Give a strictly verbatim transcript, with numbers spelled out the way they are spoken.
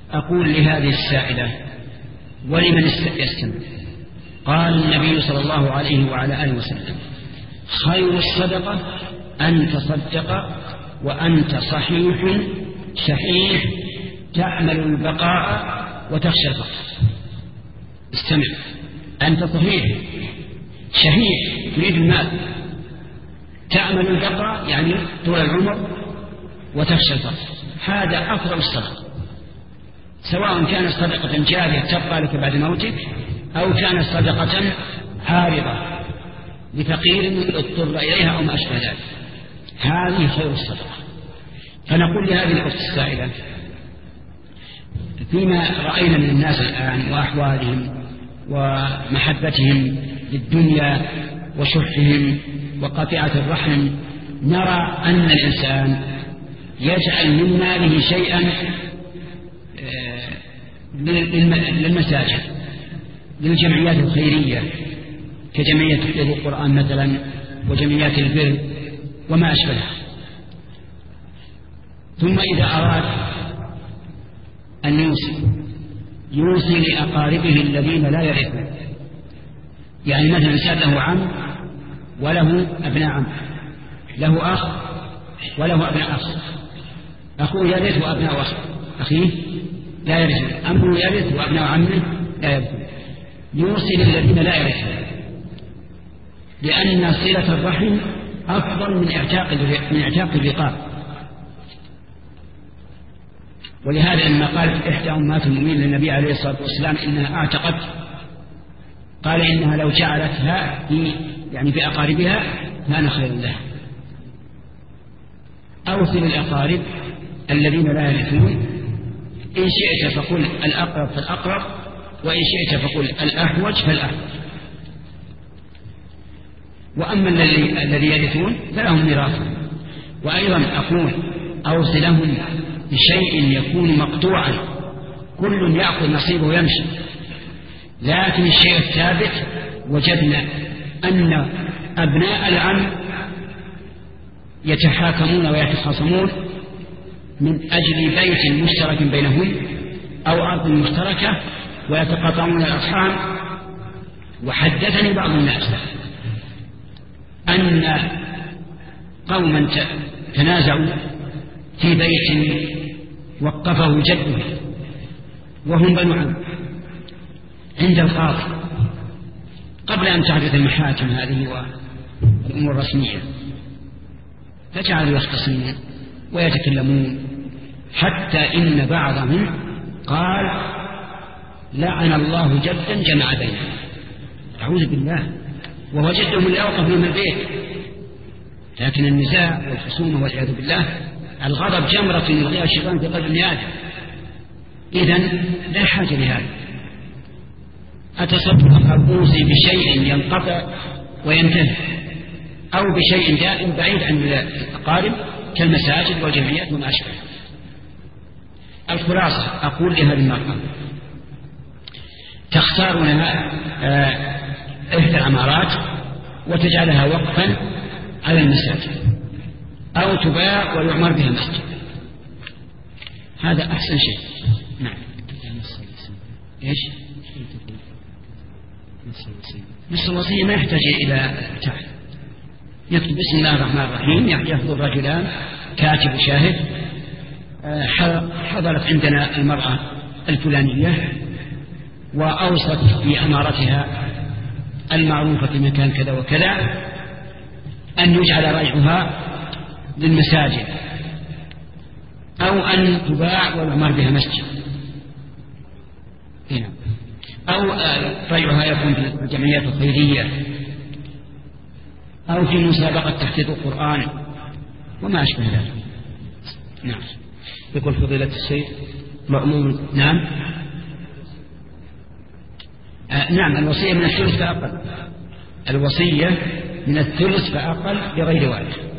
أقول لهذه السائلة ولمن يستمع. قال النبي صلى الله عليه وعلى آله وسلم: خير الصدقة أن تصدق وأنت صحيح شحيح تعمل البقاء وتخشى الفقر. استمع، أنت صحيح شحيح تريد المال، تعمل البقاء يعني طول العمر، وتخشى الفقر. هذا أفضل الصدقة، سواء كانت صدقة جارية تبقى لك بعد موتك، أو كانت صدقة عارضة لفقير اضطر إليها أو ما أشبه ذلك. هذه خير الصدقة. فنقول لهذه الأخت السائلة: فيما رأينا من الناس الآن وأحوالهم ومحبتهم للدنيا وشحهم وقطيعة الرحم، نرى أن الإنسان يجعل من ماله شيئا للمساجد، للجمعيات الخيرية كجمعية حفظ القرآن مثلا، وجمعيات البر وما أشبهها. ثم إذا أراد أن يوصي يوصي لأقاربه الذين لا يرثون، يعني مثلا إنسان له عم وله أبناء عم، له أخ وله أبناء أخ، أخوه يرث وأبناء أخ أخيه لا يرثون، أمه يرث وأبناء عمه لا يرثون. يوصي للذين لا يرثون، لأن صلة الرحم أفضل من اعتاق من اعتاق الرقاب. ولهذا لما قالت إحدى أمهات المؤمنين للنبي عليه الصلاة والسلام إنها أعتقت، قال إنها لو جعلتها في يعني في أقاربها كان خيرا لها. أوصل الأقارب الذين لا يرثون، إن شئت فقل الأقرب فالأقرب، وإن شئت فقل الأحوج فالأحوج. وأما الذي يرثون فلهم ميراثهم. وأيضا أقول أوصلهم بشيء يكون مقطوعا، كل يأخذ نصيبه ويمشي. لكن الشيء الثابت وجدنا أن أبناء العم يتحاكمون ويتخاصمون من أجل بيت مشترك بينهم أو أرض مشتركة، ويتقاطعون الأرحام. وحدثني بعض الناس أن قوما تنازعوا في بيت وقفه جده وهم بنو عم عند القاضي قبل أن تحدث المحاكم هذه والأمور الرسمية، فجعلوا يختصمون ويتكلمون، حتى إن بعضهم قال: لعن الله جدا جمع بينهم. أعوذ بالله، وهو جدهم اللي أوقف من البيت. لكن النزاع والخصومة والعياذ بالله، الغضب جمرة يلقيها الشيطان في قلب ابن آدم. إذن لا حاجة لهذا. أتصدق أو أوصي بشيء ينقطع وينتهي، أو بشيء دائم بعيد عن الأقارب كالمساجد والجمعيات وما أشبه. الخلاصة أقول لهذه المرأة: تختار لها إحدى العمارات وتجعلها وقفا على المساجد، أو تباع ويعمر بها مسجد. هذا أحسن شيء. نعم. إيش؟ نص الوصية ما يحتاج إلى تعب. يكتب بسم الله الرحمن الرحيم، يحضر رجلان كاتب وشاهد، حضرت عندنا المرأة الفلانية وأوصت بأمارتها المعروفة في مكان كذا وكذا أن يجعل رجعها للمساجد، أو أن تباع ويعمر بها مسجد، أو رجعها يكون في الجمعيات الخيرية، أو في مسابقة تحفيظ القرآن وما أشبه ذلك. نعم. يقول فضيلة الشيخ مأموم. نعم. آه نعم. الوصية من الثلث فأقل، الوصية من الثلث فأقل لغير وارث.